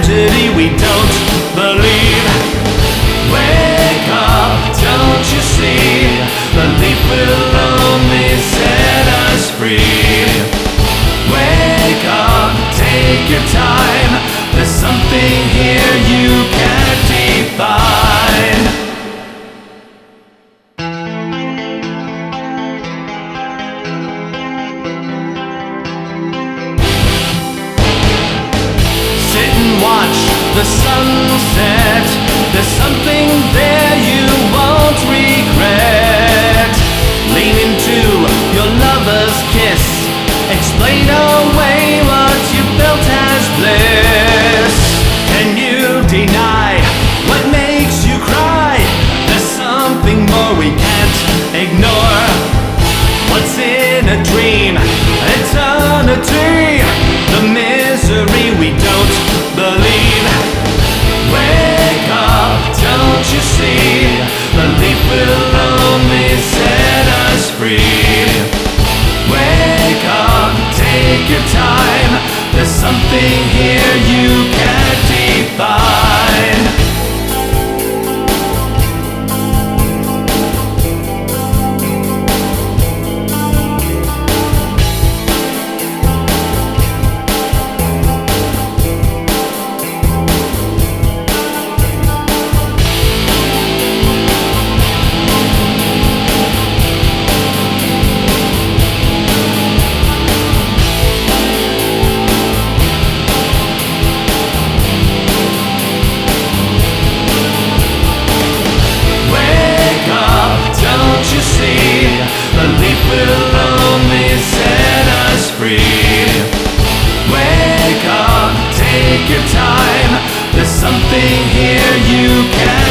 tragedy we don't believe. Wake up, don't you see? The leap will only set us free. Wake up, take your time. There's something here you can't define. Sit and watch the sunset. There's something there you won't regret. Lean into your lover's kiss. Explain away what you felt as bliss. Can you deny what makes you cry? There's something more we can't ignore. What's in a dream? Eternity. The misery we don't believe. Wake up, don't you see? The leap will only set us free. Wake up, take your time. There's something here you can't define. Wake up, take your time. There's something here you can